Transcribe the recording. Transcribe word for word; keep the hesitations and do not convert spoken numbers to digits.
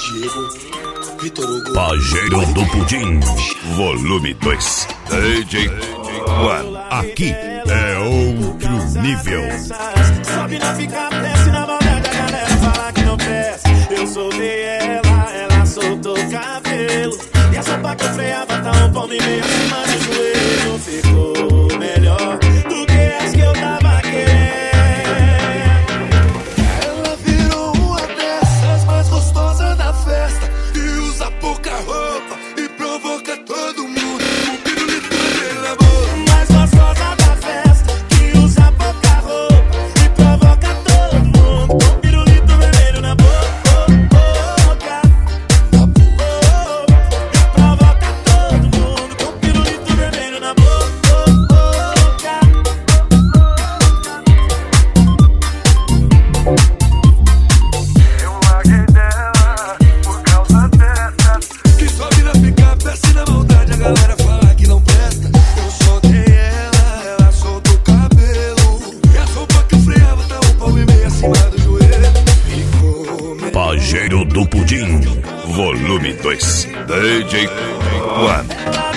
Diego, Vitor Hugo, Pajeiro do Pudim, volume dois. D J One. Aqui é outro nível. Sobe na picape, desce na maldade, a galera fala que não presta. Eu soltei ela, ela soltou o cabelo. E a sopa que eu freava tá um palmo e meio acima do joelho. Ficou melhor do que as que eu tava querendo. Ela virou uma dessas mais gostosas da festa e usa pouca roupa e provoca todo mundo. O pirulito vermelho na boca. Mais gostosa da festa, que usa pouca roupa e provoca todo mundo. Com pirulito vermelho na boca, na boca, e provoca todo mundo. Com pirulito vermelho na boca. Eu larguei dela por causa dessas que sobe na picape, desce na maldade, a galera fala que não presta. Eu soltei ela, ela soltou o cabelo. E a sopa que eu freava tá um palmo e meio acima do joelho. Ficou melhor. Pajeiro do Pudim, volume dois. D J One.